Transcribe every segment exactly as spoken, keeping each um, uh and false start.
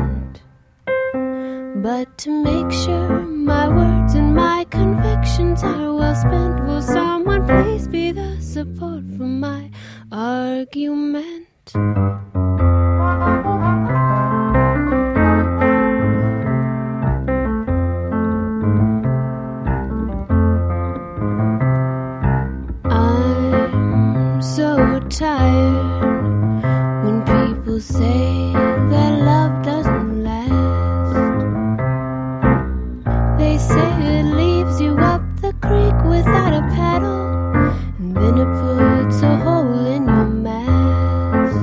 argument. But to make sure my words and my convictions are well spent, will someone please be the support for my argument? I'm so tired when people say that love doesn't last. They say it leaves you up the creek without a paddle, and then it puts a hole in your mast.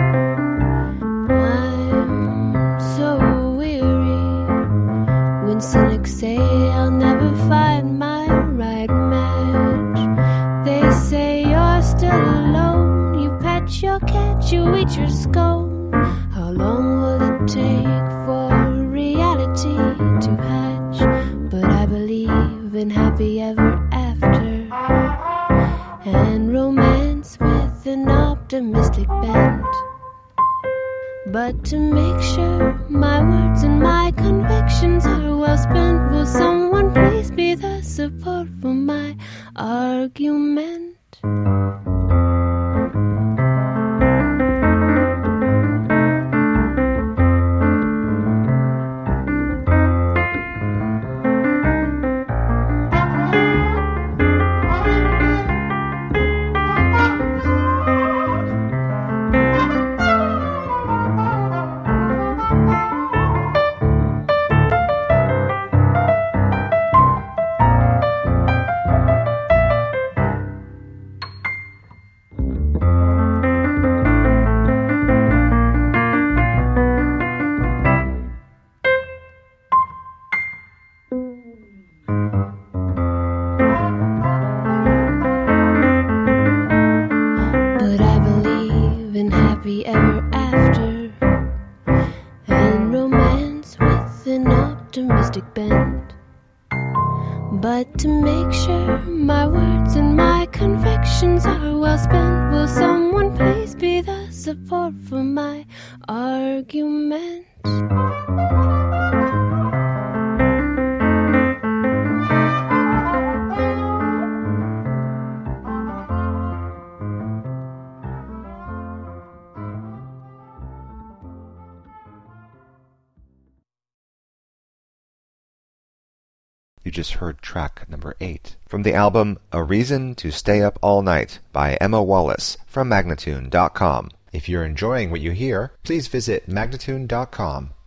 I'm so weary when cynics say I'll never find my right match. They say you're still alone, you pet your cat, you eat your scone. How long will it take for reality to hatch? But I believe in happy ever after, and romance with an optimistic bent. But to make sure my words and my convictions are well spent, will someone please be the support for my argument? But to make sure my words and my convictions are well spent, will someone please be the support for my argument? You just heard track number eight from the album A Reason to Stay Up All Night by Emma Wallace from Magnatune dot com. If you're enjoying what you hear, please visit Magnatune dot com